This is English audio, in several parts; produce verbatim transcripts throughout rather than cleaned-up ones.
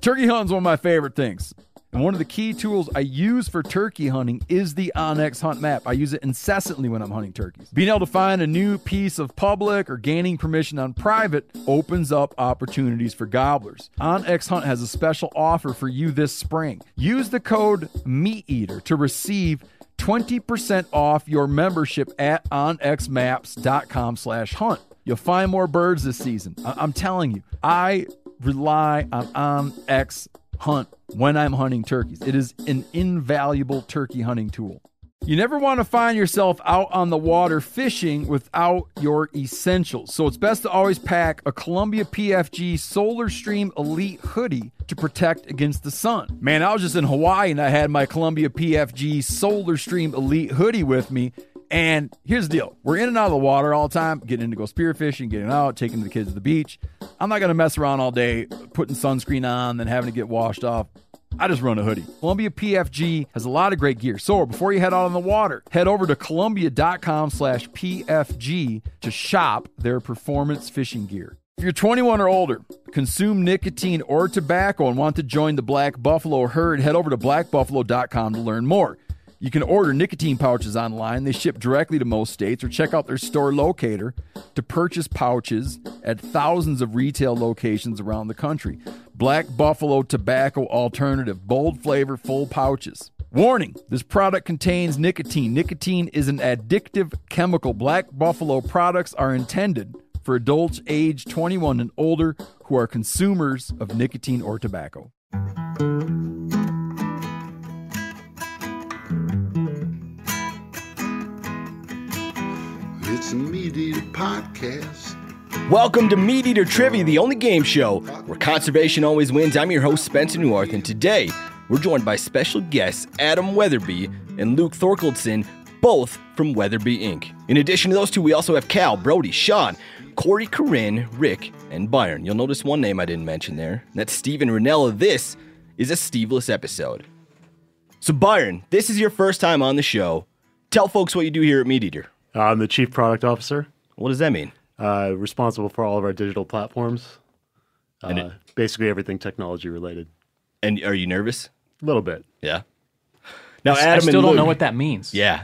Turkey hunting is one of my favorite things. And one of the key tools I use for turkey hunting is the OnX Hunt Map. I use it incessantly when I'm hunting turkeys. Being able to find a new piece of public or gaining permission on private opens up opportunities for gobblers. OnX Hunt has a special offer for you this spring. Use the code MeatEater to receive twenty percent off your membership at onxmaps.com slash hunt. You'll find more birds this season. I- I'm telling you, I rely on OnX Hunt when I'm hunting turkeys. It is an invaluable turkey hunting tool. You never want to find yourself out on the water fishing without your essentials. So it's best to always pack a Columbia P F G Solar Stream Elite hoodie to protect against the sun. Man, I was just in Hawaii and I had my Columbia P F G Solar Stream Elite hoodie with me. And here's the deal. We're in and out of the water all the time, getting in to go spearfishing, getting out, taking the kids to the beach. I'm not going to mess around all day putting sunscreen on, then having to get washed off. I just run a hoodie. Columbia P F G has a lot of great gear. So before you head out on the water, head over to Columbia.com slash PFG to shop their performance fishing gear. If you're twenty-one or older, consume nicotine or tobacco and want to join the Black Buffalo herd, head over to black buffalo dot com to learn more. You can order nicotine pouches online. They ship directly to most states, or check out their store locator to purchase pouches at thousands of retail locations around the country. Black Buffalo Tobacco Alternative. Bold flavor, full pouches. Warning, this product contains nicotine. Nicotine is an addictive chemical. Black Buffalo products are intended for adults age twenty-one and older who are consumers of nicotine or tobacco. It's a Meat Eater podcast. Welcome to Meat Eater Trivia, the only game show where conservation always wins. I'm your host, Spencer Newarth, and today we're joined by special guests Adam Weatherby and Luke Thorkildson, both from Weatherby Incorporated. In addition to those two, we also have Cal, Brody, Sean, Corey, Corinne, Rick, and Byron. You'll notice one name I didn't mention there. That's Steven Ranella. This is a Steveless episode. So Byron, this is your first time on the show. Tell folks what you do here at Meat Eater. Uh, I'm the Chief Product Officer. What does that mean? Uh, responsible for all of our digital platforms. Uh, And it- basically everything technology related. And are you nervous? A little bit. Yeah. Now, I Adam still and don't Luke, know what that means. Yeah.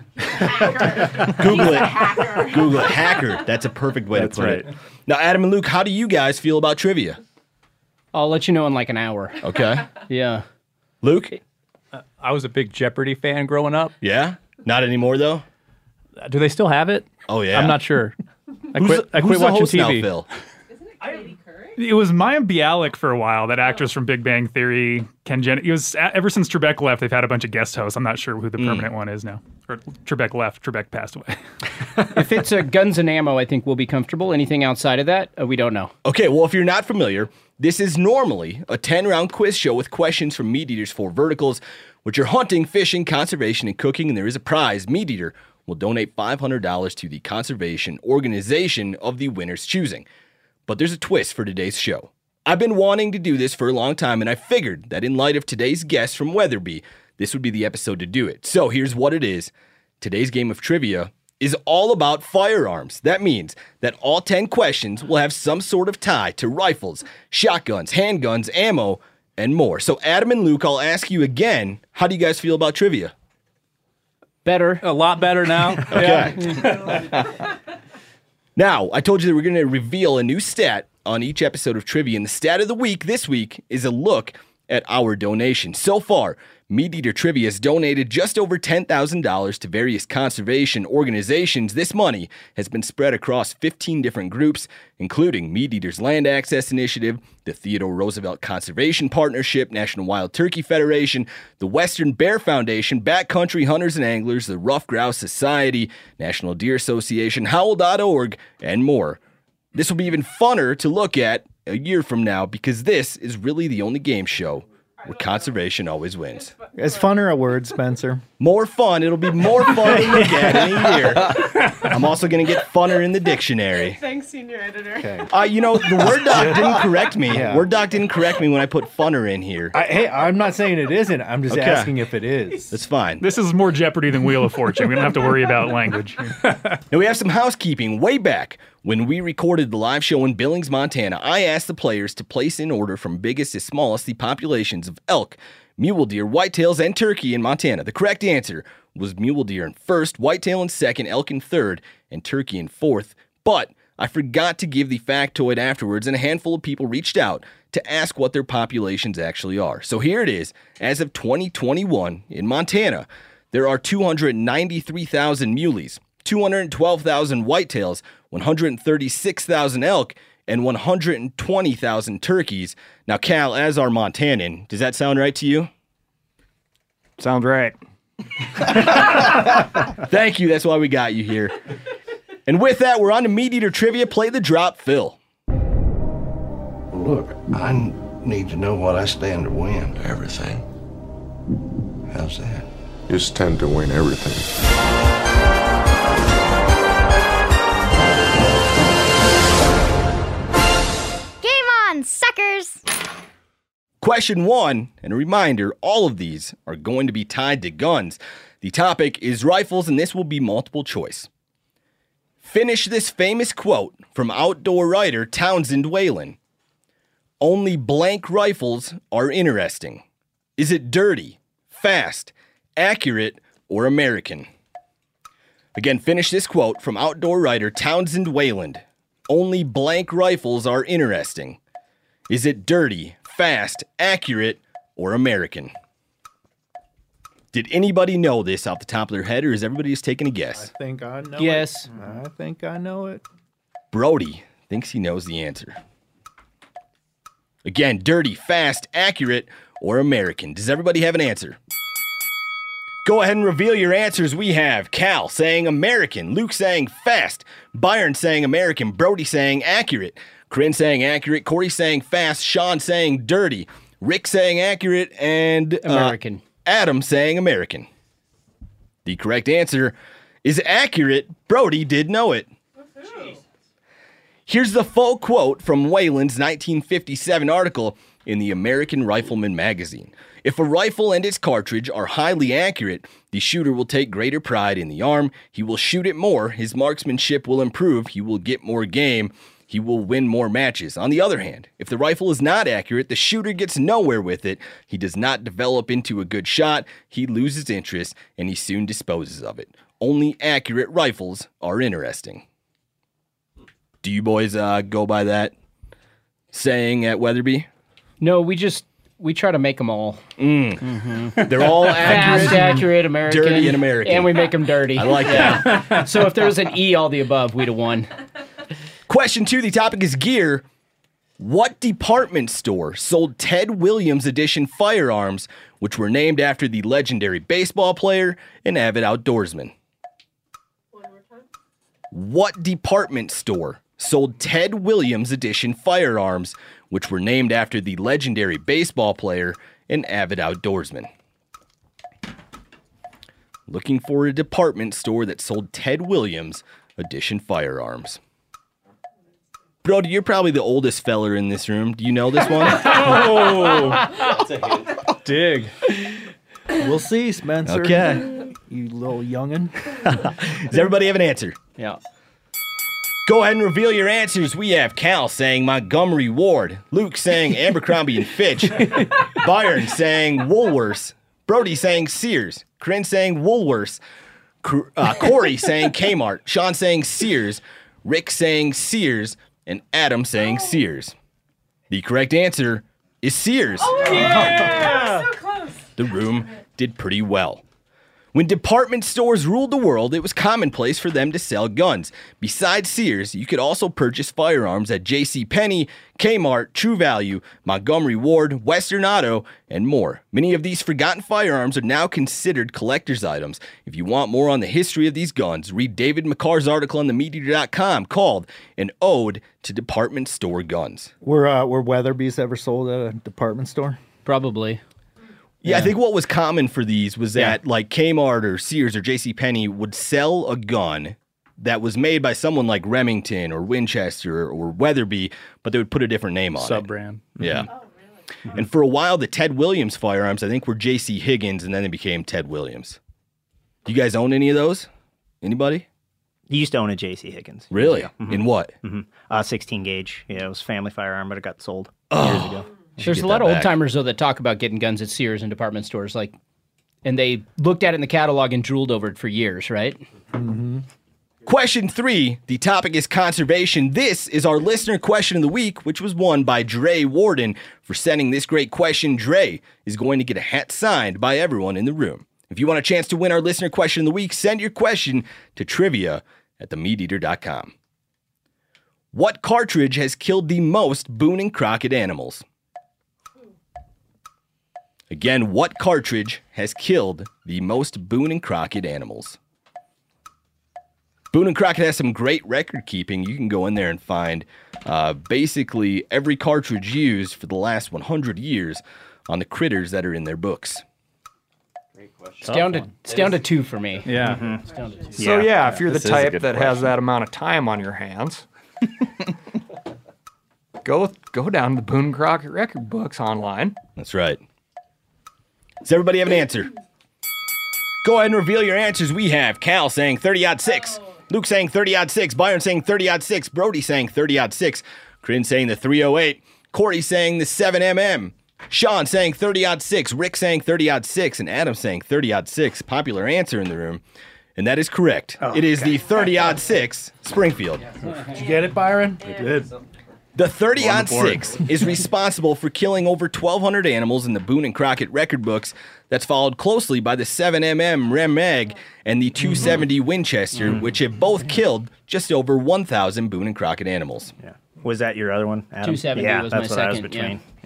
Google it. Google it. Hacker. That's a perfect way That's to put right. it. Now, Adam and Luke, how do you guys feel about trivia? I'll let you know in like an hour. Okay. Yeah. Luke? I was a big Jeopardy fan growing up. Yeah? Not anymore, though? Do they still have it? Oh, yeah. I'm not sure. I Who's quit, the- I who's quit the watching host T now, V. Phil? It was Maya Bialik for a while, that actress from Big Bang Theory, Ken Jen. It was ever since Trebek left. They've had a bunch of guest hosts. I'm not sure who the permanent one is now. Or Trebek left. Trebek passed away. If it's uh, guns and ammo, I think we'll be comfortable. Anything outside of that, uh, we don't know. Okay, well, if you're not familiar, this is normally a ten-round quiz show with questions from Meat Eater's four verticals, which are hunting, fishing, conservation, and cooking, and there is a prize. Meat Eater will donate five hundred dollars to the conservation organization of the winner's choosing. But there's a twist for today's show. I've been wanting to do this for a long time, and I figured that in light of today's guest from Weatherby, this would be the episode to do it. So here's what it is. Today's game of trivia is all about firearms. That means that all ten questions will have some sort of tie to rifles, shotguns, handguns, ammo, and more. So Adam and Luke, I'll ask you again, how do you guys feel about trivia? Better. A lot better now. Okay. Now, I told you that we're going to reveal a new stat on each episode of Trivia, and the stat of the week this week is a look at our donation. So far, Meat Eater Trivia has donated just over ten thousand dollars to various conservation organizations. This money has been spread across fifteen different groups, including Meat Eater's Land Access Initiative, the Theodore Roosevelt Conservation Partnership, National Wild Turkey Federation, the Western Bear Foundation, Backcountry Hunters and Anglers, the Rough Grouse Society, National Deer Association, Howl dot org, and more. This will be even funner to look at a year from now because this is really the only game show where conservation always wins. Is funner a word, Spencer? More fun. It'll be more fun to look at in a year. I'm also going to get funner in the dictionary. Thanks, senior editor. Okay. Uh, you know, the Word doc didn't correct me. Yeah. Word doc didn't correct me when I put funner in here. I, hey, I'm not saying it isn't. I'm just Okay. asking if it is. That's fine. This is more Jeopardy than Wheel of Fortune. We don't have to worry about language. Now we have some housekeeping. Way back When we recorded the live show in Billings, Montana, I asked the players to place in order from biggest to smallest the populations of elk, mule deer, whitetails, and turkey in Montana. The correct answer was mule deer in first, whitetail in second, elk in third, and turkey in fourth. But I forgot to give the factoid afterwards, and a handful of people reached out to ask what their populations actually are. So here it is. As of twenty twenty-one in Montana, there are two hundred ninety-three thousand muleys, two hundred twelve thousand whitetails, one hundred thirty-six thousand elk, and one hundred twenty thousand turkeys. Now, Cal, as our Montanan, does that sound right to you? Sounds right. Thank you. That's why we got you here. And with that, we're on to Meat Eater Trivia. Play the drop, Phil. Look, I n- need to know what I stand to win. Everything. How's that? You stand to win everything. Game on, suckers! Question one, and a reminder, all of these are going to be tied to guns. The topic is rifles, and this will be multiple choice. Finish this famous quote from outdoor writer Townsend Whalen. Only blank rifles are interesting. Is it dirty, fast, accurate, or American? Again, finish this quote from outdoor writer Townsend Whalen. Only blank rifles are interesting. Is it dirty, fast, accurate, or American? Did anybody know this off the top of their head, or is everybody just taking a guess? I think I know Yes. it. I think I know it. Brody thinks he knows the answer. Again, dirty, fast, accurate, or American? Does everybody have an answer? Go ahead and reveal your answers. We have Cal saying American, Luke saying fast, Byron saying American, Brody saying accurate, Corinne saying accurate, Corey saying fast, Sean saying dirty, Rick saying accurate, and uh, American. Adam saying American. The correct answer is accurate. Brody did know it. Here's the full quote from Whalen's nineteen fifty-seven article in the American Rifleman magazine. If a rifle and its cartridge are highly accurate, the shooter will take greater pride in the arm. He will shoot it more. His marksmanship will improve. He will get more game. He will win more matches. On the other hand, if the rifle is not accurate, the shooter gets nowhere with it. He does not develop into a good shot. He loses interest, and he soon disposes of it. Only accurate rifles are interesting. Do you boys uh, go by that saying at Weatherby? No, we just we try to make them all They're all accurate, fast, accurate, American, dirty, and American. and we make them dirty. I like that. So if there was an E, all the above, we'd have won. Question two, the topic is gear. What department store sold Ted Williams edition firearms, which were named after the legendary baseball player and avid outdoorsman? One more time. What department store sold Ted Williams edition firearms, which were named after the legendary baseball player and avid outdoorsman? Looking for a department store that sold Ted Williams edition firearms. Brody, you're probably the oldest feller in this room. Do you know this one? Oh, dig. We'll see, Spencer. Okay. You little youngin'. Does everybody have an answer? Yeah. Go ahead and reveal your answers. We have Cal saying Montgomery Ward, Luke saying Abercrombie and Fitch, Byron saying Woolworths, Brody saying Sears, Corinne saying Woolworths, uh, Corey saying Kmart, Sean saying Sears, Rick saying Sears, and Adam saying Sears. The correct answer is Sears. Oh, yeah! So close. The room did pretty well. When department stores ruled the world, it was commonplace for them to sell guns. Besides Sears, you could also purchase firearms at JCPenney, Kmart, True Value, Montgomery Ward, Western Auto, and more. Many of these forgotten firearms are now considered collector's items. If you want more on the history of these guns, read David McCarr's article on the meat eater dot com called An Ode to Department Store Guns. Were, uh, were Weatherby's ever sold at a department store? Probably. Yeah, I think what was common for these was that like Kmart or Sears or JCPenney would sell a gun that was made by someone like Remington or Winchester or Weatherby, but they would put a different name on Sub-brand. it. Yeah. Oh, really? And for a while, the Ted Williams firearms, I think, were J C Higgins, and then they became Ted Williams. Do you guys own any of those? Anybody? He used to own a J C Higgins. Really? Mm-hmm. In what? Mm-hmm. Uh, sixteen gauge. Yeah, it was a family firearm, but it got sold Oh. years ago. There's a lot of old timers though that talk about getting guns at Sears and department stores, like, and they looked at it in the catalog and drooled over it for years, right? Mm-hmm. Question three. The topic is conservation. This is our listener question of the week, which was won by Dre Warden for sending this great question. Dre is going to get a hat signed by everyone in the room. If you want a chance to win our listener question of the week, send your question to trivia at the meat eater dot com. What cartridge has killed the most Boone and Crockett animals? Again, what cartridge has killed the most Boone and Crockett animals? Boone and Crockett has some great record keeping. You can go in there and find uh, basically every cartridge used for the last one hundred years on the critters that are in their books. It's down to it's down to two for me. Yeah. Mm-hmm. It's down to two. So yeah, if you're This the is a type good that has question. that amount of time on your hands, go go down to the Boone and Crockett record books online. That's right. Does everybody have an answer? Go ahead and reveal your answers. We have Cal saying thirty odd six, Luke saying thirty odd six, Byron saying thirty odd six, Brody saying thirty odd six, Corinne saying the three oh eight, Corey saying the seven millimeter, Sean saying thirty odd six, Rick saying thirty odd six, and Adam saying thirty odd six. Popular answer in the room. And that is correct. Oh, it is okay. the thirty odd six Springfield. Did you get it, Byron? I did. The thirty On odd the board. six is responsible for killing over twelve hundred animals in the Boone and Crockett record books. That's followed closely by the seven millimeter Rem Mag and the two seventy Winchester, Mhm. which have both killed just over one thousand Boone and Crockett animals. Yeah. Was that your other one, Adam? two seventy yeah, was that's my what I was second, between. yeah.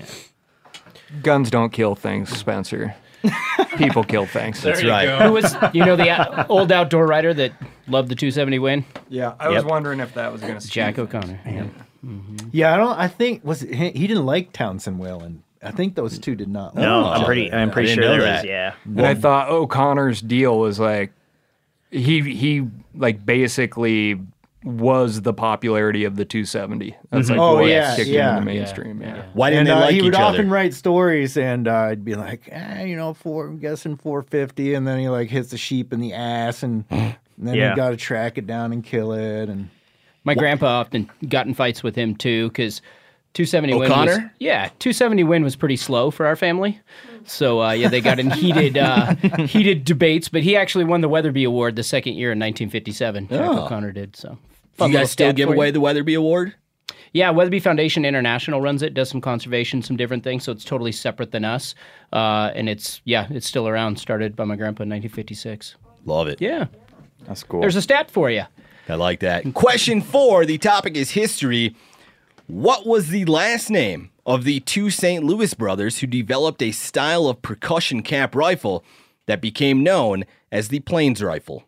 Guns don't kill things, Spencer. People kill things. That's right. Who was, you know, the uh, old outdoor writer that loved the two seventy win? Yeah, I was wondering if that was going to Jack O'Connor. Yeah. Yeah, I don't. I think was it, he he didn't like Townsend Whalen. I think those two did not. No, like I'm each pretty- other. I'm pretty I didn't sure know there that. was, yeah. And I thought O'Connor's deal was like he he like basically was the popularity of the two seventy. That's like oh what yeah, kicked yeah. him into mainstream. Yeah. Why didn't and, they uh, like he each would other? often write stories, and uh, I'd be like, eh, you know, four, I'm guessing four fifty, and then he like hits the sheep in the ass, and, and then Yeah. you got to track it down and kill it, and My grandpa often got in fights with him too, because two seventy win was, O'Connor? yeah, two seventy win was pretty slow for our family. So uh, yeah, they got in heated uh, heated debates, but he actually won the Weatherby Award the second year in nineteen fifty-seven. Jack Oh. O'Connor did. So Do Fun you little guys still stat give for you. away the Weatherby Award? Yeah, Weatherby Foundation International runs it, does some conservation, some different things, so it's totally separate than us. Uh, and it's, yeah, it's still around, started by my grandpa in nineteen fifty-six. Love it. Yeah. That's cool. There's a stat for you. I like that. Question four, the topic is history. What was the last name of the two Saint Louis brothers who developed a style of percussion cap rifle that became known as the Plains rifle?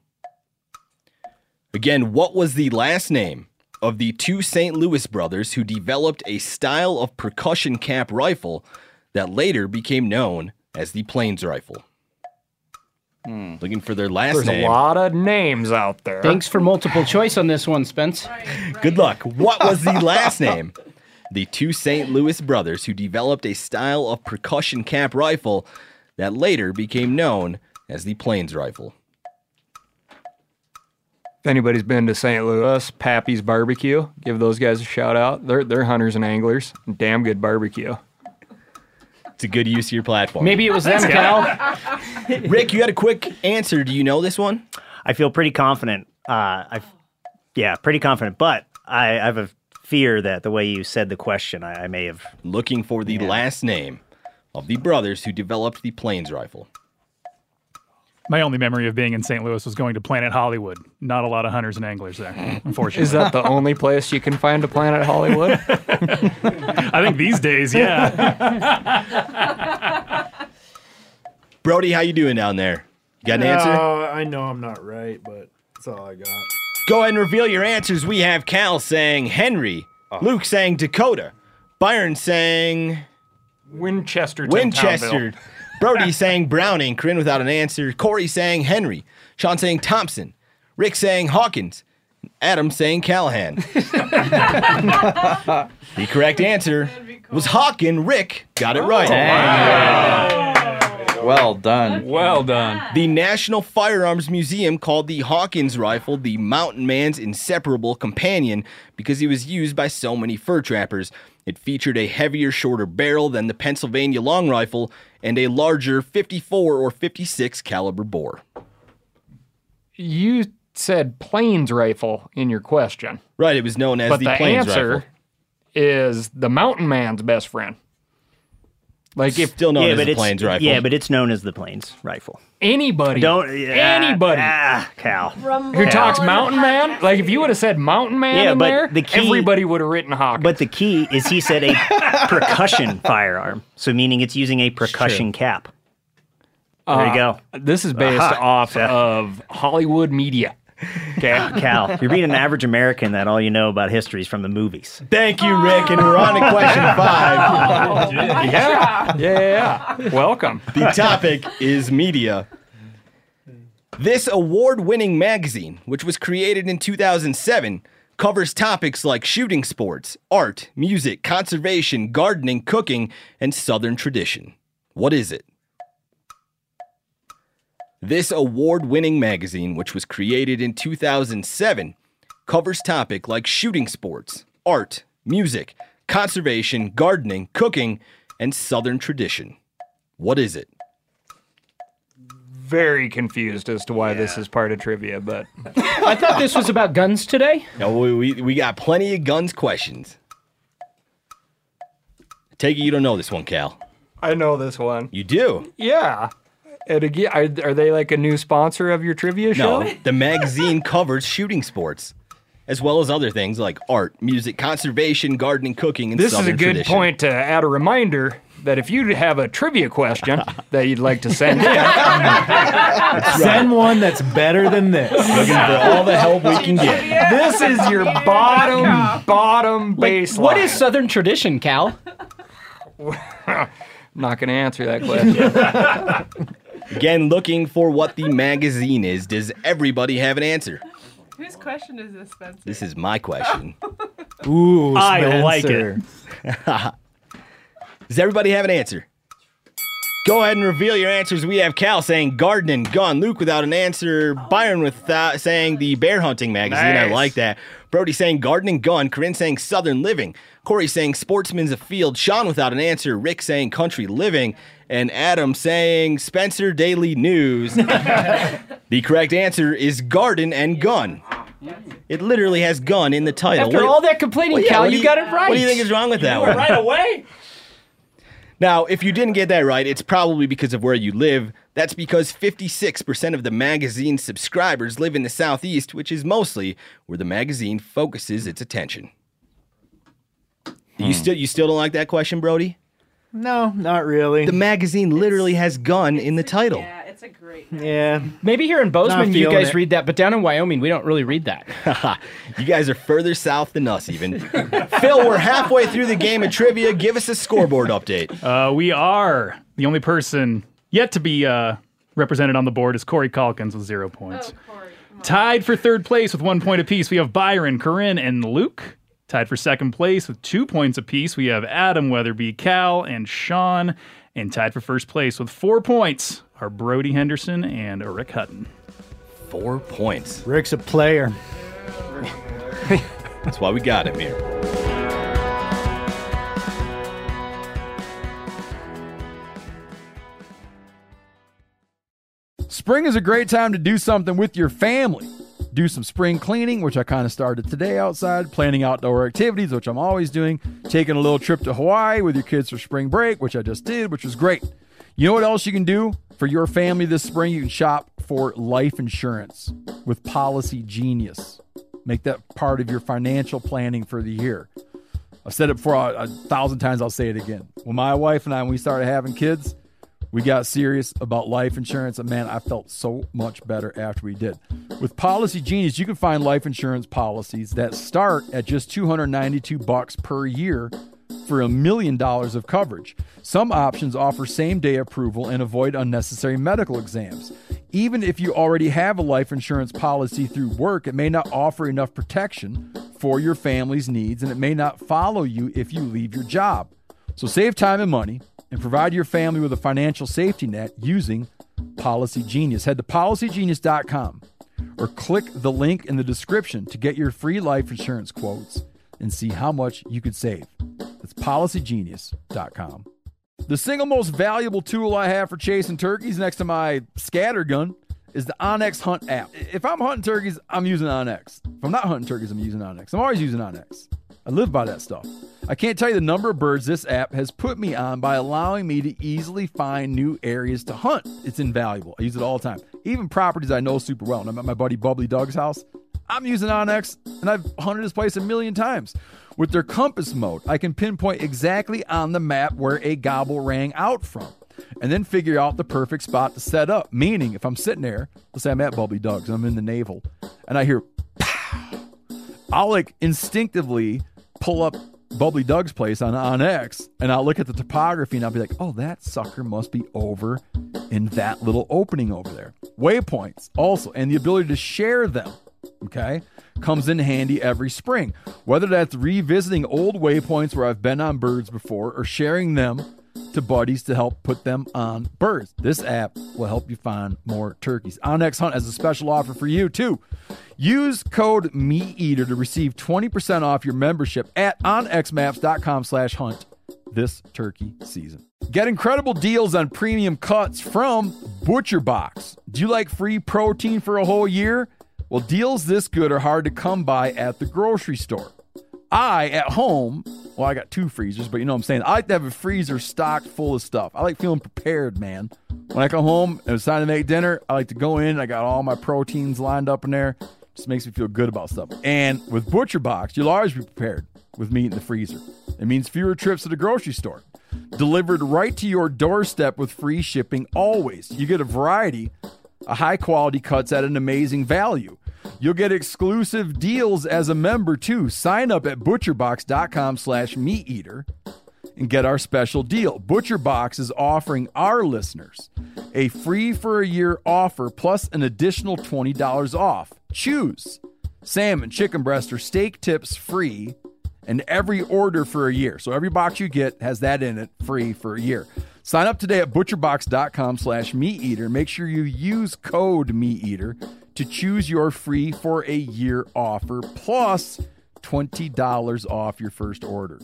Again, what was the last name of the two Saint Louis brothers who developed a style of percussion cap rifle that later became known as the Plains rifle? Looking for their last There's name. a lot of names out there. Thanks for multiple choice on this one, Spence. Good luck. What was the last name? The two Saint Louis brothers who developed a style of percussion cap rifle that later became known as the Plains rifle. If anybody's been to Saint Louis, Pappy's Barbecue, give those guys a shout out. They're they're hunters and anglers. Damn good barbecue. It's a good use of your platform. Maybe it was them, Cal. Rick, you had a quick answer. Do you know this one? I feel pretty confident. Uh, I, yeah, pretty confident. But I, I have a fear that the way you said the question, I, I may have. Looking for the last name of the brothers who developed the Plains rifle. My only memory of being in Saint Louis was going to Planet Hollywood. Not a lot of hunters and anglers there, unfortunately. Is that the only place you can find a Planet Hollywood? I think these days, yeah. Brody, how you doing down there? You got an answer? No, I know I'm not right, but that's all I got. Go ahead and reveal your answers. We have Cal saying Henry, Luke saying Dakota, Byron saying Winchester. Winchester, Brody saying Browning, Corinne without an answer, Corey saying Henry, Sean saying Thompson, Rick saying Hawkins, Adam saying Callahan. The correct answer was Hawkin. Rick got it right. Well done. Well done. The National Firearms Museum called the Hawkins rifle the mountain man's inseparable companion because he was used by so many fur trappers. It featured a heavier, shorter barrel than the Pennsylvania long rifle and a larger fifty-four or fifty-six caliber bore. You said plains rifle in your question. Right, it was known as but the, the plains answer rifle. is the mountain man's best friend. Like if Still known yeah, as but the it's, plains rifle. Yeah, but it's known as the plains rifle. anybody, Don't yeah, anybody Ah, Cal. who talks mountain man, like if you would have said mountain man Yeah, in but there, the key- everybody would have written Hawkins. But the key is he said a percussion firearm, so meaning it's using a percussion cap. There you go. This is based Aha. off of Hollywood media. Okay, Cal, you're being an average American that all you know about history is from the movies. Thank you, Rick. And we're on to question five. yeah, yeah, yeah, yeah. Welcome. The topic is media. This award-winning magazine, which was created in two thousand seven, covers topics like shooting sports, art, music, conservation, gardening, cooking, and Southern tradition. What is it? This award-winning magazine, which was created in two thousand seven, covers topics like shooting sports, art, music, conservation, gardening, cooking, and Southern tradition. What is it? Very confused as to why this is part of trivia, but I thought this was about guns today. No, we, we, we got plenty of guns questions. Take it you don't know this one, Cal. I know this one. You do? Yeah. And again, are, are they like a new sponsor of your trivia show? No, the magazine covers shooting sports, as well as other things like art, music, conservation, gardening, cooking, and This Southern is a good tradition. point to add a reminder that if you have a trivia question that you'd like to send in, Send one that's better than this. Looking for all the help we can get. this is your bottom, bottom baseline. What is Southern tradition, Cal? I'm not going to answer that question. Again, looking for what the magazine is. Does everybody have an answer? Whose question is this, Spencer? This is my question. Ooh, I like Spencer. Does everybody have an answer? Go ahead and reveal your answers. We have Cal saying gardening, gun. Luke without an answer. Byron with uh, saying the bear hunting magazine. I Nice. like that. Brody saying gardening, gun. Corinne saying Southern living. Corey saying sportsman's a field. Sean without an answer. Rick saying country living. And Adam saying Spencer Daily News. The correct answer is garden and gun. It literally has gun in the title. After What- all that complaining, Well, yeah, Cal, what do you got it right. What do you think is wrong with that one? Right away? Now, if you didn't get that right, it's probably because of where you live. That's because fifty-six percent of the magazine's subscribers live in the Southeast, which is mostly where the magazine focuses its attention. You still you still don't like that question, Brody? No, not really. The magazine literally has gun in the title. Yeah, it's a great. yeah. Maybe here in Bozeman Not you feeling guys it. read that, but down in Wyoming we don't really read that. You guys are further south than us, even. Phil, we're halfway through the game of trivia. Give us a scoreboard update. Uh, we are. The only person yet to be uh, represented on the board is Corey Calkins with zero points. Oh, Corey. come on. Tied for third place with one point apiece, we have Byron, Corinne, and Luke. Tied for second place with two points apiece, we have Adam, Weatherby, Cal, and Sean. And tied for first place with four points are Brody Henderson and Rick Hutton. Four points. Rick's a player. That's why we got him here. Spring is a great time to do something with your family. Do some spring cleaning, which I kind of started today outside, planning outdoor activities, which I'm always doing, taking a little trip to Hawaii with your kids for spring break, which I just did, which was great. You know what else you can do for your family this spring? You can shop for life insurance with Policy Genius. Make that part of your financial planning for the year. I've said it before a, a thousand times, I'll say it again. When my wife and I, when we started having kids, we got serious about life insurance, and man, I felt so much better after we did. With Policy Genius, you can find life insurance policies that start at just two hundred ninety-two bucks per year for a million dollars of coverage. Some options offer same-day approval and avoid unnecessary medical exams. Even if you already have a life insurance policy through work, it may not offer enough protection for your family's needs, and it may not follow you if you leave your job. So save time and money. and provide your family with a financial safety net using Policy Genius. Head to policy genius dot com or click the link in the description to get your free life insurance quotes and see how much you could save. That's policy genius dot com. The single most valuable tool I have for chasing turkeys next to my scatter gun is the OnX Hunt app. If I'm hunting turkeys, I'm using OnX. If I'm not hunting turkeys, I'm using OnX. I'm always using OnX. I live by that stuff. I can't tell you the number of birds this app has put me on by allowing me to easily find new areas to hunt. It's invaluable. I use it all the time. Even properties I know super well. And I'm at my buddy Bubbly Doug's house. I'm using OnX, and I've hunted this place a million times. With their compass mode, I can pinpoint exactly on the map where a gobble rang out from, and then figure out the perfect spot to set up. Meaning, if I'm sitting there, let's say I'm at Bubbly Doug's, and I'm in the navel, and I hear, pow, I'll like instinctively pull up Bubbly Doug's place on OnX, and I'll look at the topography, and I'll be like, oh, that sucker must be over in that little opening over there. Waypoints also, and the ability to share them, okay, comes in handy every spring. Whether that's revisiting old waypoints where I've been on birds before or sharing them to buddies to help put them on birds. This app will help you find more turkeys. OnX Hunt has a special offer for you, too. Use code MeatEater to receive twenty percent off your membership at onxmaps.com slash hunt this turkey season. Get incredible deals on premium cuts from ButcherBox. Do you like free protein for a whole year? Well, deals this good are hard to come by at the grocery store. I, at home, well, I got two freezers, but you know what I'm saying. I like to have a freezer stocked full of stuff. I like feeling prepared, man. When I come home and it's time to make dinner, I like to go in. I got all my proteins lined up in there. Just makes me feel good about stuff. And with ButcherBox, you'll always be prepared with meat in the freezer. It means fewer trips to the grocery store. Delivered right to your doorstep with free shipping always. You get a variety of high-quality cuts at an amazing value. You'll get exclusive deals as a member, too. Sign up at butcherbox.com slash meateater and get our special deal. ButcherBox is offering our listeners a free for a year offer plus an additional twenty dollars off. Choose salmon, chicken breast, or steak tips free and every order for a year. So every box you get has that in it, free for a year. Sign up today at butcherbox.com slash meateater. Make sure you use code meateater to choose your free for a year offer plus twenty dollars off your first order.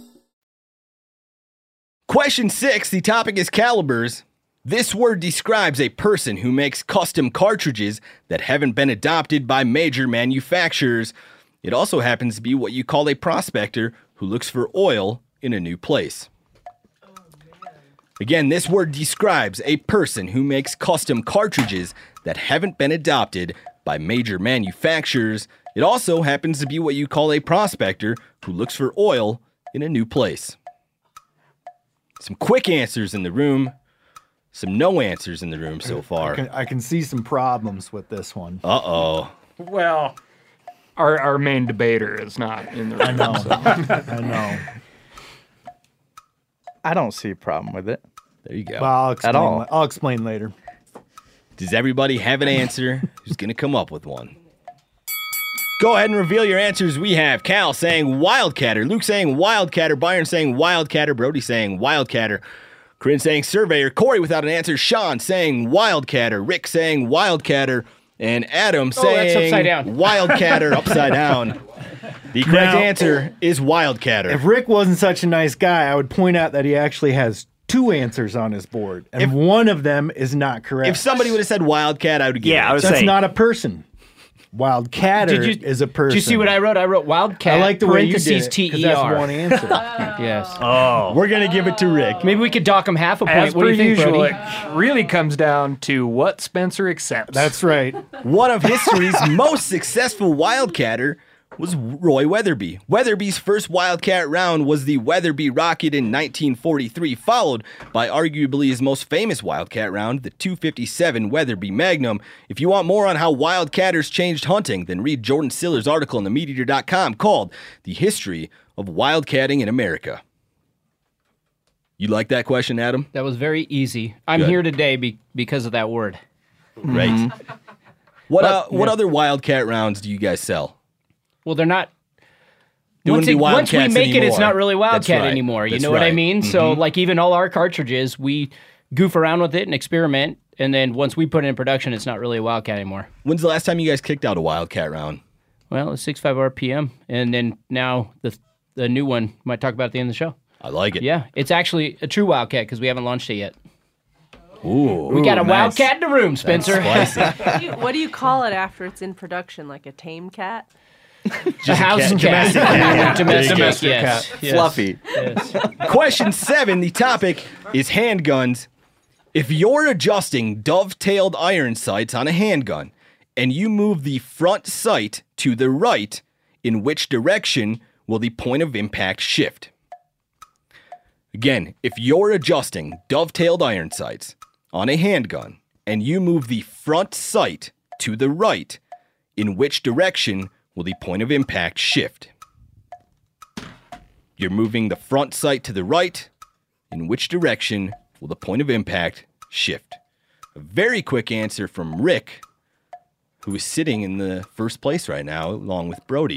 Question six, the topic is calibers. This word describes a person who makes custom cartridges that haven't been adopted by major manufacturers. It also happens to be what you call a prospector who looks for oil in a new place. Again, this word describes a person who makes custom cartridges that haven't been adopted by major manufacturers. It also happens to be what you call a prospector who looks for oil in a new place. Some quick answers in the room. Some no answers in the room so far. I can, I can see some problems with this one. Uh-oh. Well, our our main debater is not in the room. I know. So. I know. I don't see a problem with it. There you go. Well, I'll explain, At all. I'll explain later. Does everybody have an answer? Who's going to come up with one? Go ahead and reveal your answers. We have Cal saying Wildcatter, Luke saying Wildcatter, Byron saying Wildcatter, Brody saying Wildcatter, Corinne saying Surveyor, Corey without an answer, Sean saying Wildcatter, Rick saying Wildcatter, and Adam Oh, that's saying upside down. Wildcatter upside down. The correct Now- answer is Wildcatter. If Rick wasn't such a nice guy, I would point out that he actually has two answers on his board, and If- one of them is not correct. If somebody would have said Wildcat, I would give Yeah, it. I was That's saying. not a person. Wildcatter Did you- is a person. Did you see what I wrote? I wrote Wildcat, I like the way you did parentheses it, T 'cause E that's R. one answer. Yes. Oh, We're going to give it to Rick. Maybe we could dock him half a point. As What do per you think, usual, Brody? it really comes down to what Spencer accepts. That's right. One of history's most successful Wildcatter was Roy Weatherby. Weatherby's first Wildcat round was the Weatherby Rocket in nineteen forty-three, followed by arguably his most famous Wildcat round, the two fifty-seven Weatherby Magnum. If you want more on how Wildcatters changed hunting, then read Jordan Siller's article on the meat eater dot com called The History of Wildcatting in America. You like that question, Adam? That was very easy. I'm Good. here today be- because of that word. Right. What, But- uh, what yeah. other Wildcat rounds do you guys sell? Well, they're not. Doing once, the it, once we Wildcats make it, it's anymore. not really That's Wildcat right. anymore. You That's know what I right. mean? So Mhm. like even all our cartridges, we goof around with it and experiment, and then once we put it in production, it's not really a Wildcat anymore. When's the last time you guys kicked out a Wildcat round? Well, it's sixty-five R P M, and then now the the new one might talk about at the end of the show. I like it. Yeah, it's actually a true Wildcat because we haven't launched it yet. Ooh, we got a nice. Wildcat in the room, Spencer. What do, you, what do you call it after it's in production? Like a tame cat? A housing cat. Domestic cat. Domestic, Domestic yes. cat. Yes. Fluffy. Yes. Question seven. The topic is handguns. If you're adjusting dovetailed iron sights on a handgun and you move the front sight to the right, in which direction will the point of impact shift? Again, if you're adjusting dovetailed iron sights on a handgun and you move the front sight to the right, in which direction will the point of impact shift? You're moving the front sight to the right. In which direction will the point of impact shift? A very quick answer from Rick, who is sitting in the first place right now, along with Brody.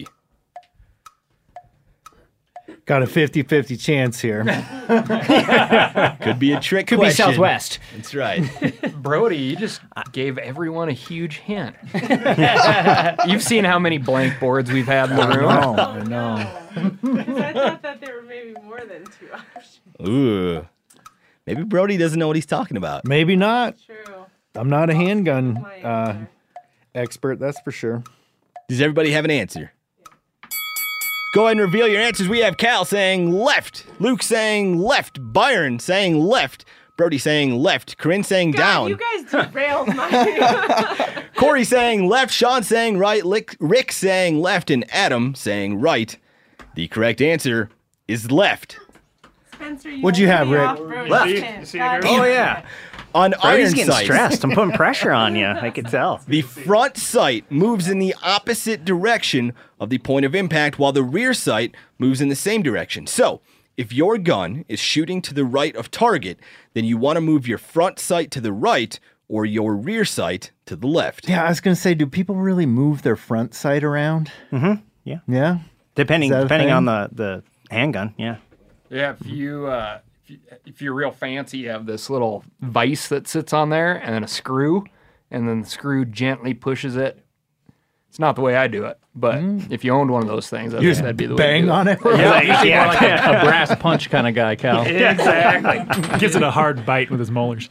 Got a fifty-fifty chance here. Could be a trick Could question. be Southwest. That's right. Brody, you just gave everyone a huge hint. You've seen how many blank boards we've had in the room. I know. Because I thought that there were maybe more than two options. Ooh. Maybe Brody doesn't know what he's talking about. Maybe not. True. I'm not a handgun uh, expert, that's for sure. Does everybody have an answer? Go ahead and reveal your answers. We have Cal saying left, Luke saying left, Byron saying left, Brody saying left, Corinne saying down, You guys derailed my. Corey saying left, Sean saying right, Lick, Rick saying left, and Adam saying right. The correct answer is left. Spencer, you What'd you have, Rick? off Brody's Left. hint. You see God Oh, damn yeah. it. On Brody's iron getting sights, stressed. I'm putting pressure on you. I can tell. the front sight moves in the opposite direction of the point of impact, while the rear sight moves in the same direction. So, if your gun is shooting to the right of target, then you want to move your front sight to the right or your rear sight to the left. Yeah, I was going to say, do people really move their front sight around? Mm-hmm. Yeah. Yeah? Depending Is that a depending thing? on the, the handgun, yeah. Yeah, if you uh, if, you, if you're real fancy, you have this little vise that sits on there, and then a screw, and then the screw gently pushes it. It's not the way I do it, but if you owned one of those things, I You think just that'd be the way. bang to do on it? Yeah, you seem Yeah. more like a, a brass punch kind of guy, Cal. Exactly. Gives it a hard bite with his molars.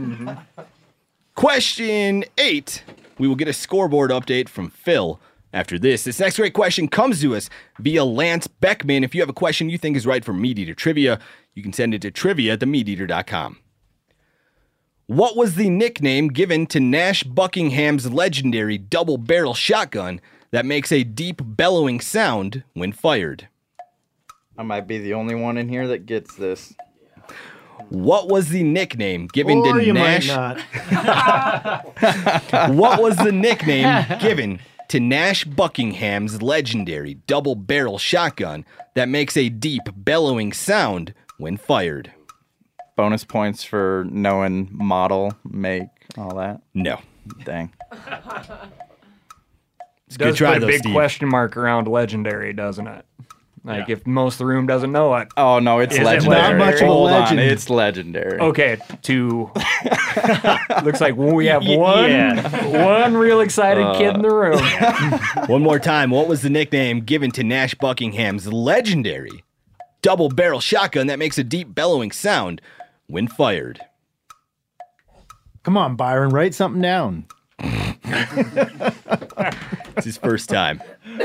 Question eight. We will get a scoreboard update from Phil after this. This next great question comes to us via Lance Beckman. If you have a question you think is right for Meat Eater Trivia, you can send it to trivia at the meat eater dot com. What was the nickname given to Nash Buckingham's legendary double-barrel shotgun that makes a deep bellowing sound when fired? I might be the only one in here that gets this. What was the nickname given Or to you Nash? might not. What was the nickname given to Nash Buckingham's legendary double-barrel shotgun that makes a deep bellowing sound when fired? Bonus points for knowing model, make, all that. No. Dang. It's Does good try, put a though, big Steve. question mark around legendary, doesn't it? Like if most of the room doesn't know it. Oh no, it's Is it legendary. Not much of a Hold legend. on, it's legendary. Okay, to looks like we have Y- one yeah. one real excited kid in the room. One more time. What was the nickname given to Nash Buckingham's legendary double-barrel shotgun that makes a deep bellowing sound when fired? Come on, Byron, write something down. It's his first time.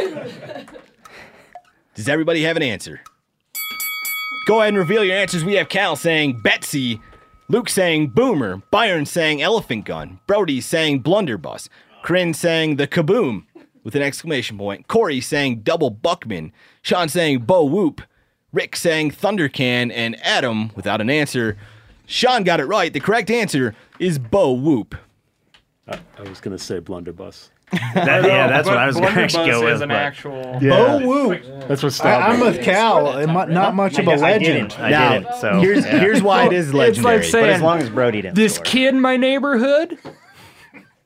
Does everybody have an answer? Go ahead and reveal your answers. We have Cal saying Betsy, Luke saying Boomer, Byron saying Elephant Gun, Brody saying Blunderbuss, Corinne saying the Kaboom with an exclamation point, Corey saying Double Buckman, Sean saying Bo Whoop, Rick saying Thundercan, and Adam without an answer. Sean got it right. The correct answer is Bo Whoop. I, I was going to say blunderbuss. That, yeah, that's what I was going to Blunderbuss go is with. an but- actual. Bo Whoop. That's what I, stopped I'm me. with Cal. I'm not- not much of a I legend. didn't. I Now, didn't. So here's, yeah. here's why it is It's legendary. like saying But as long as Brody didn't this score. kid in my neighborhood.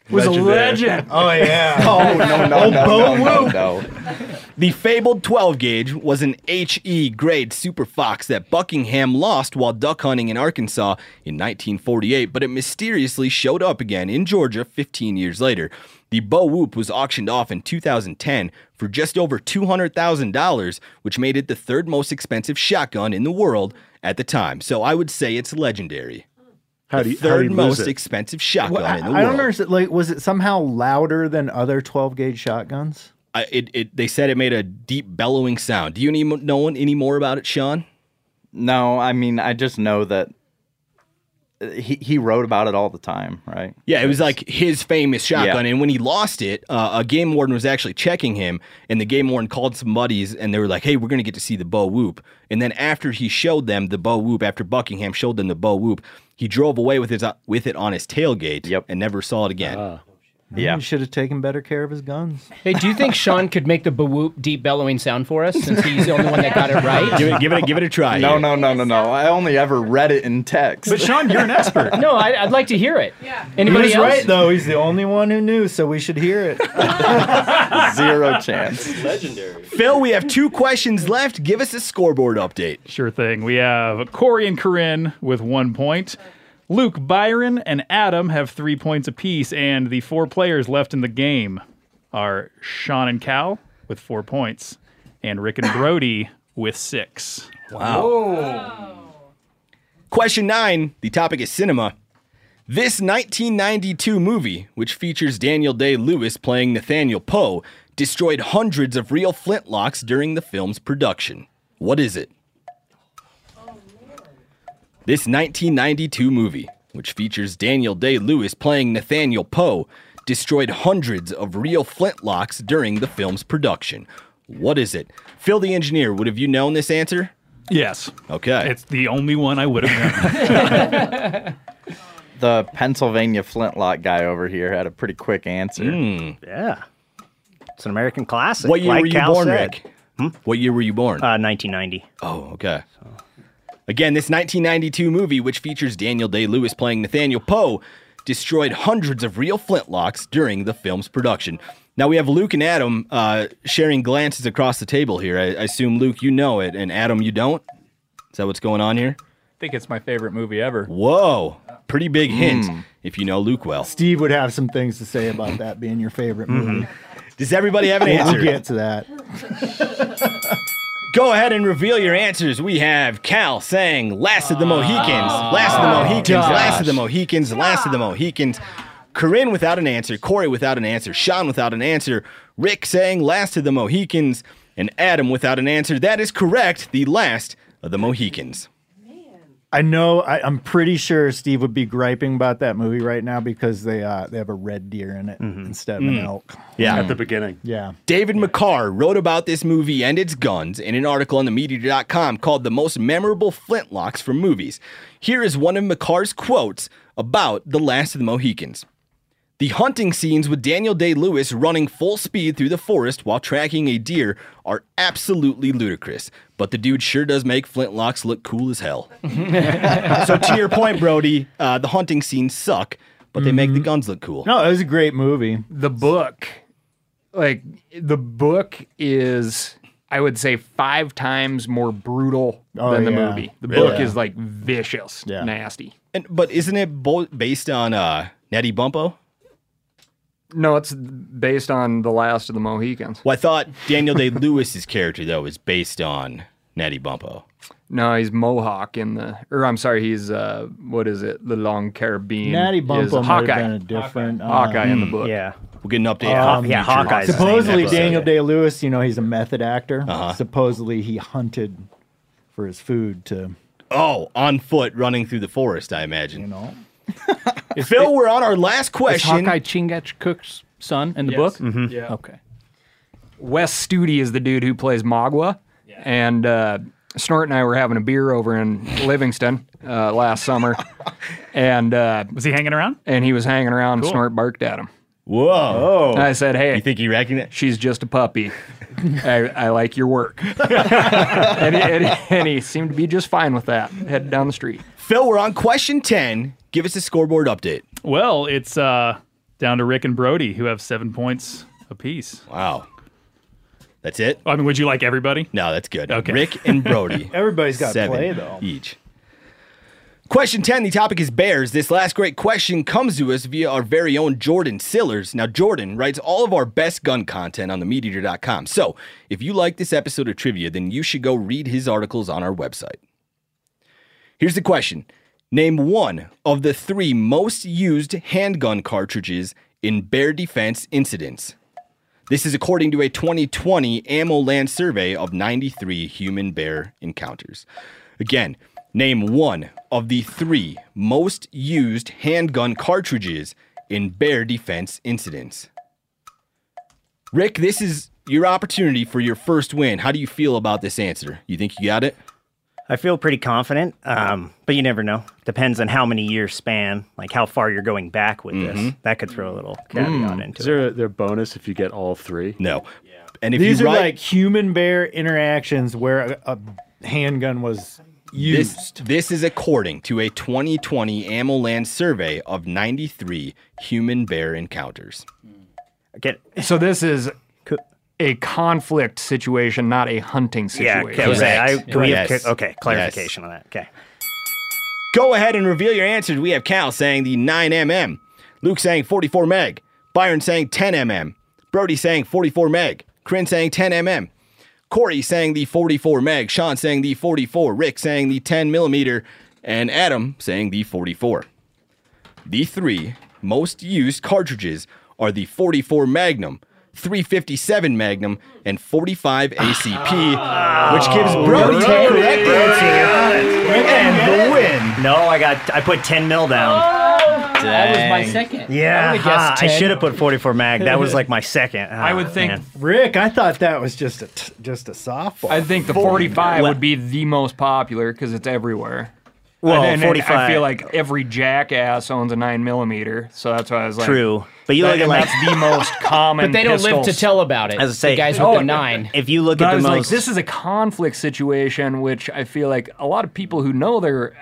Was Legendary. a legend. Oh yeah. Oh no no Oh, no Bo no, no, Whoop. no. The fabled twelve gauge was an H E grade Super Fox that Buckingham lost while duck hunting in Arkansas in nineteen forty-eight, but it mysteriously showed up again in Georgia fifteen years later. The Bo Whoop was auctioned off in two thousand ten for just over two hundred thousand dollars, which made it the third most expensive shotgun in the world at the time. So I would say it's legendary. How the do you, how do third you lose most it? expensive shotgun Well, I, in the I world. don't understand. Like, was it somehow louder than other twelve gauge shotguns? I, it, it, they said it made a deep bellowing sound. Do you any, know any more about it, Sean? No, I mean, I just know that he, he wrote about it all the time, right? Yeah, it was like his famous shotgun. Yeah. And when he lost it, uh, a game warden was actually checking him, and the game warden called some buddies, and they were like, hey, we're going to get to see the Bo Whoop. And then after he showed them the Bo Whoop, after Buckingham showed them the Bo Whoop, he drove away with, his, uh, with it on his tailgate Yep. and never saw it again. Uh, Yeah. He should have taken better care of his guns. Hey, do you think Sean could make the Bawoop deep bellowing sound for us since he's the only one that got it right? Give it, give it, a, give it a try. No, here. no, no, no, no. I only ever read it in text. But Sean, you're an expert. No, I, I'd like to hear it. Yeah. He Anybody was else? right though. He's the only one who knew, so we should hear it. Zero chance. Legendary. Phil, we have two questions left. Give us a scoreboard update. Sure thing. We have Corey and Corinne with one point. Luke, Byron, and Adam have three points apiece, and the four players left in the game are Sean and Cal with four points, and Rick and Brody with six. Wow. Question nine. The topic is cinema. This nineteen ninety-two movie, which features Daniel Day-Lewis playing Nathaniel Poe, destroyed hundreds of real flintlocks during the film's production. What is it? This nineteen ninety-two movie, which features Daniel Day-Lewis playing Nathaniel Poe, destroyed hundreds of real flintlocks during the film's production. What is it? Phil the engineer, would have you known this answer? Yes. Okay. It's the only one I would have known. The Pennsylvania flintlock guy over here had a pretty quick answer. Mm. Yeah. It's an American classic. What year like were you Cal born, said. Rick? What year were you born? Uh, nineteen ninety. Oh, okay. Again, this nineteen ninety-two movie, which features Daniel Day-Lewis playing Nathaniel Poe, destroyed hundreds of real flintlocks during the film's production. Now we have Luke and Adam uh, sharing glances across the table here. I, I assume, Luke, you know it, and Adam, you don't? Is that what's going on here? I think it's my favorite movie ever. Whoa. Pretty big hint, if you know Luke well. Steve would have some things to say about that being your favorite movie. Does everybody have an We'll answer? get to that. Go ahead and reveal your answers. We have Cal saying Last of the Mohicans, Last of the Mohicans, Last of the Mohicans, Last of the Mohicans. Corinne without an answer, Corey without an answer, Sean without an answer, Rick saying Last of the Mohicans, and Adam without an answer. That is correct, the Last of the Mohicans. I know. I, I'm pretty sure Steve would be griping about that movie right now because they uh, they have a red deer in it instead of an Mm. elk. Yeah. At the beginning. Yeah. David McCarr wrote about this movie and its guns in an article on the media dot com called The Most Memorable Flintlocks from Movies. Here is one of McCarr's quotes about The Last of the Mohicans. The hunting scenes with Daniel Day-Lewis running full speed through the forest while tracking a deer are absolutely ludicrous, but the dude sure does make flintlocks look cool as hell. So to your point, Brody, uh, the hunting scenes suck, but they make the guns look cool. No, it was a great movie. The book, like the book is, I would say, five times more brutal Oh, than the yeah. movie. The Really? book is like vicious, Yeah. nasty. And, but isn't it bo- based on uh, Nettie Bumpo? No, it's based on The Last of the Mohicans. Well, I thought Daniel Day-Lewis's character, though, is based on Natty Bumpo. No, he's Mohawk in the, or I'm sorry, he's, uh, what is it? The Long Caribbean. Natty is Bumpo might have Hawkeye. been a different. uh, Hawkeye in the book. Yeah. We'll get an update. Um, on yeah, future Hawkeye's the same Supposedly, episode. Daniel Day Lewis, you know, he's a method actor. Uh-huh. Supposedly, he hunted for his food to, Oh, on foot, running through the forest, I imagine. you know. Phil, we're on our last Is question. Hawkeye Chingachgook's son in the Yes. book? Mhm. Yeah. Okay. Wes Studi is the dude who plays Magua. And uh, Snort and I were having a beer over in Livingston uh, last summer. And uh, Was he hanging around? and he was hanging around. Cool. Snort barked at him. Whoa. And I said, hey, You think he reckoned it? she's just a puppy. I, I like your work. and, he, and, he, and he seemed to be just fine with that, headed down the street. Phil, we're on question ten. Give us a scoreboard update. Well, it's uh, Down to Rick and Brody, who have seven points apiece. Wow. That's it? I mean, would you like everybody? No, that's good. Okay. Rick and Brody. Everybody's got to seven play, though. Each. Question ten, the topic is bears. This last great question comes to us via our very own Jordan Sillers. Now, Jordan writes all of our best gun content on the meat eater dot com. So, if you like this episode of trivia, then you should go read his articles on our website. Here's the question. Name one of the three most used handgun cartridges in bear defense incidents. This is according to a twenty twenty Ammo Land survey of ninety-three human-bear encounters. Again, name one of the three most used handgun cartridges in bear defense incidents. Rick, this is your opportunity for your first win. How do you feel about this answer? You think you got it? I feel pretty confident, um, but you never know. Depends on how many years span, like how far you're going back with Mm-hmm. this. That could throw a little caveat Mm. into Is it. there a, there a bonus if you get all three? No. And if These you are write, like human bear interactions where a, a handgun was used. This, this is according to a twenty twenty Ammo Land survey of ninety-three human-bear encounters. Get So this is a conflict situation, not a hunting Yeah, situation. okay, okay, I, can we have, Yes. okay, clarification on that. Okay. Go ahead and reveal your answers. We have Cal saying the nine millimeter, Luke saying forty-four meg, Byron saying ten millimeter, Brody saying forty-four meg, Corinne saying ten millimeter, Corey saying the forty-four meg, Sean saying the forty-four, Rick saying the ten millimeter, and Adam saying the forty-four. The three most used cartridges are the forty-four Magnum, three fifty-seven Magnum, and forty-five A C P, which gives Brody the correct answer and the win. No, I got. I put ten mil down. That was my second. Yeah, I would've ah, guessed I ten. should have put forty-four mag. That was like my second. Ah, I would think- man. Rick, I thought that was just a t- just a softball. I think the forty-five would be the most popular because it's everywhere. Well, and, and I forty-five feel like every jackass owns a nine millimeter, so that's why I was like, True, but you that- look at and like that's the most common. But they don't live to pistols. tell about it. As I say, the guys oh, with the nine. If you look But at I the was most, like, this is a conflict situation, which I feel like a lot of people who know they're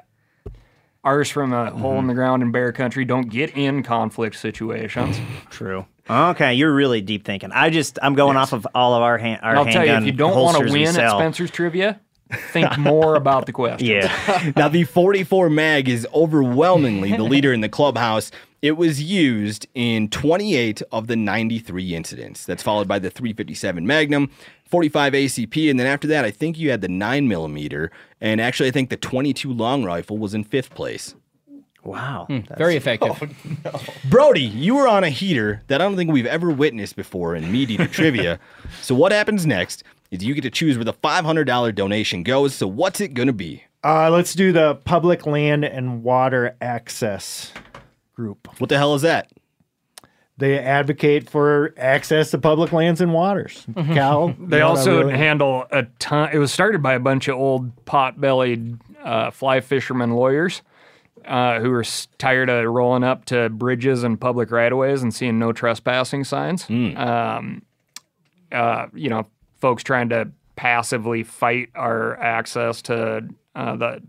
ours from a hole in the ground in bear country don't get in conflict situations. True. Okay, you're really deep thinking. I just I'm going off of all of our hand our And I'll tell you, if handgun you don't want to holsters we win at sell. Spencer's Trivia, think more about the question. Yeah. Now, the forty-four mag is overwhelmingly the leader in the clubhouse. It was used in twenty-eight of the ninety-three incidents. That's followed by the three fifty-seven Magnum, forty-five A C P, and then after that, I think you had the nine millimeter, and actually, I think the twenty-two long rifle was in fifth place. Wow. Very effective. Brody, you were on a heater that I don't think we've ever witnessed before in Meat Eater Trivia. So what happens next is you get to choose where the five hundred dollars donation goes. So what's it going to be? Uh, let's do the public land and water access group. What the hell is that? They advocate for access to public lands and waters. Cal, They you wanna also really- handle a ton. It was started by a bunch of old pot-bellied uh, fly fisherman lawyers uh, who were s- tired of rolling up to bridges and public right-of-ways and seeing no trespassing signs. Um, uh, you know, folks trying to passively fight our access to uh, the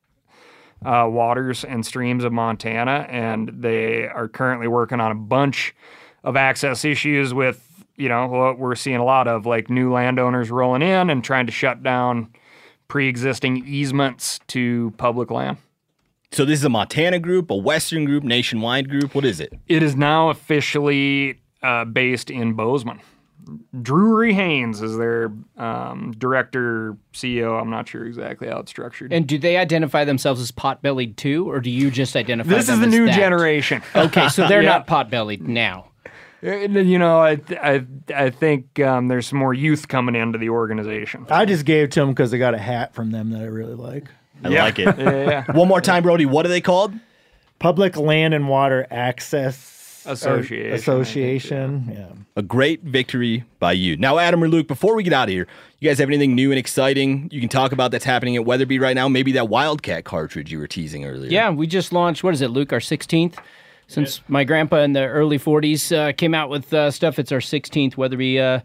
uh, waters and streams of Montana, and they are currently working on a bunch of access issues with, you know, what we're seeing a lot of, like new landowners rolling in and trying to shut down pre-existing easements to public land. So this is a Montana group, a Western group, nationwide group. What is it? It is now officially uh, based in Bozeman. Drury Haynes is their um, director, C E O. I'm not sure exactly how it's structured. And do they identify themselves as pot-bellied too, or do you just identify This them is the as new that? generation. Okay, so they're Yeah. not pot-bellied now. You know, I I I think um, there's some more youth coming into the organization. I just gave it to them because I got a hat from them that I really like. I Yeah. like it. Yeah, yeah. One more time, Brody. What are they called? Public Land and Water Access Association. Association. Yeah. A great victory by you. Now, Adam or Luke, before we get out of here, you guys have anything new and exciting you can talk about that's happening at Weatherby right now? Maybe that Wildcat cartridge you were teasing earlier. Yeah, we just launched, what is it, Luke, our sixteenth? Since my grandpa in the early forties uh, came out with uh, stuff, it's our sixteenth Weatherby uh,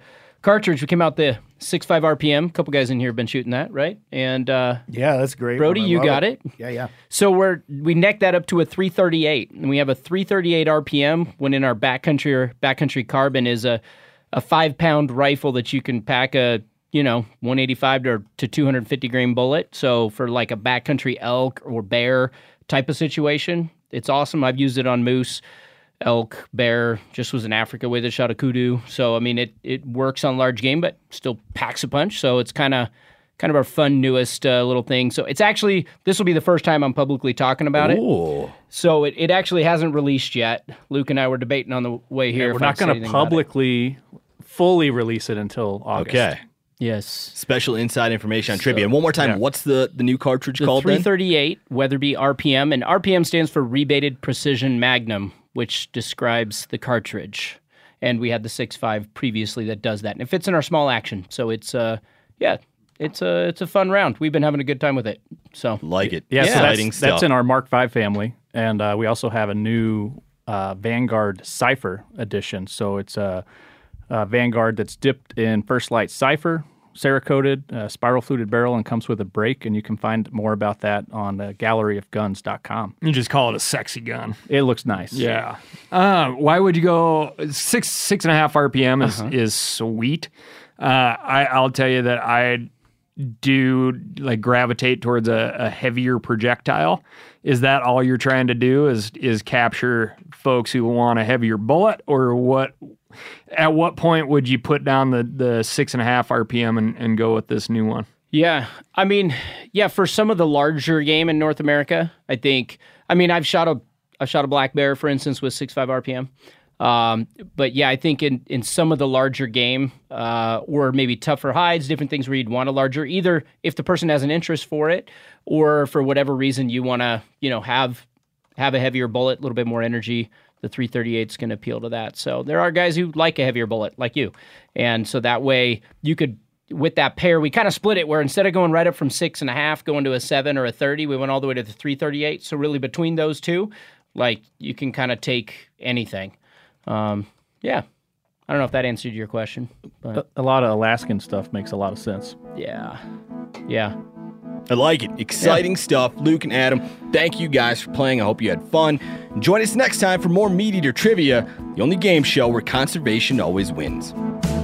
cartridge, we came out the six point five R P M. A couple guys in here have been shooting that, right? And uh, yeah, that's great. Brody, I you love got it. it. Yeah, yeah. So we're we necked that up to a three thirty-eight, and we have a three thirty-eight R P M. When in our backcountry or backcountry carbon is a a five pound rifle that you can pack a you know one eighty-five to to two fifty grain bullet. So for like a backcountry elk or bear type of situation, it's awesome. I've used it on moose, elk, bear. Just was in Africa with it, shot a kudu. So I mean, it it works on large game, but still packs a punch. So it's kind of kind of our fun newest uh, little thing. So it's actually this will be the first time I'm publicly talking about Ooh. it. So it, it actually hasn't released yet. Luke and I were debating on the way here. Yeah, if we're not I'd say going to anything about it. publicly fully release it until August. Okay. Yes. Special inside information on trivia. And one more time, yeah. what's the, the new cartridge The called three then? thirty-eight Weatherby R P M, and R P M stands for Rebated Precision Magnum, which describes the cartridge. And we had the six point five previously that does that, and it fits in our small action. So it's uh yeah, it's a it's a fun round. We've been having a good time with it. So Like it. Yeah, so Exciting that's, stuff. that's in our Mark five family, and uh, we also have a new uh, Vanguard Cypher edition. So it's a, a Vanguard that's dipped in First Light Cypher, Cerakoted, uh, spiral fluted barrel, and comes with a brake. And you can find more about that on uh, gallery of guns dot com. You just call it a sexy gun. It looks nice. Yeah. Uh, why would you go six six and a half R P M is Uh-huh. is sweet. Uh, I I'll tell you that I do like gravitate towards a, a heavier projectile. Is that all you're trying to do? Is is capture folks who want a heavier bullet, or what? At what point would you put down the the six and a half R P M and, and go with this new one? Yeah, I mean, yeah, for some of the larger game in North America, I think. I mean, I've shot a I've shot a black bear, for instance, with six point five R P M. Um, but yeah, I think in, in some of the larger game, uh, or maybe tougher hides, different things where you'd want a larger, either if the person has an interest for it, or for whatever reason you want to, you know, have have a heavier bullet, a little bit more energy. The three thirty-eight is going to appeal to that. So there are guys who like a heavier bullet, like you, and so that way you could. With that pair, we kind of split it where instead of going right up from six and a half, going to a seven or a thirty, we went all the way to the three thirty-eight. So really between those two, like you can kind of take anything. Um, yeah. I don't know if that answered your question. But A, a lot of Alaskan stuff makes a lot of sense. yeah. Yeah. I like it. Exciting stuff. Luke and Adam, thank you guys for playing. I hope you had fun. Join us next time for more Meat Eater Trivia, the only game show where conservation always wins.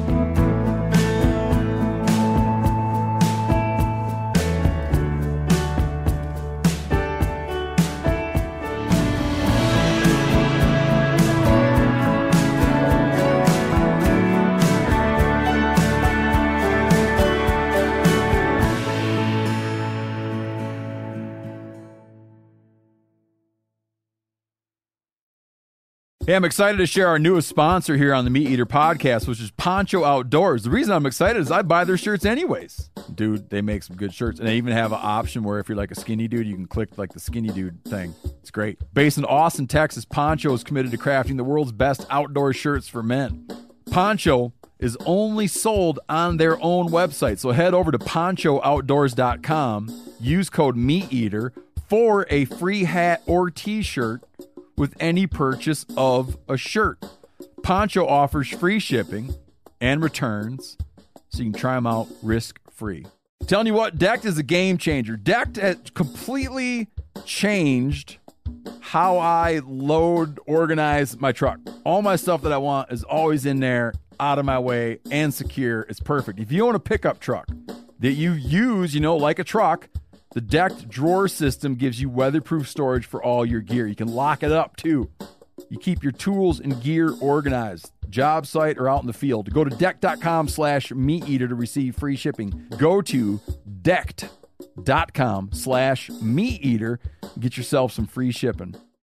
Hey, I'm excited to share our newest sponsor here on the Meat Eater podcast, which is Poncho Outdoors. The reason I'm excited is I buy their shirts anyways. Dude, they make some good shirts. And they even have an option where if you're like a skinny dude, you can click like the skinny dude thing. It's great. Based in Austin, Texas, Poncho is committed to crafting the world's best outdoor shirts for men. Poncho is only sold on their own website. So head over to poncho outdoors dot com, use code MeatEater for a free hat or t-shirt with any purchase of a shirt. Poncho offers free shipping and returns, so you can try them out risk-free. Telling you what, Decked is a game changer. Decked has completely changed how I load, organize my truck. All my stuff that I want is always in there, out of my way, and secure. It's perfect. If you own a pickup truck that you use, you know, like a truck, the Decked drawer system gives you weatherproof storage for all your gear. You can lock it up, too. You keep your tools and gear organized, job site or out in the field. Go to decked.com slash meat eater to receive free shipping. Go to decked.com slash meat eater. Get yourself some free shipping.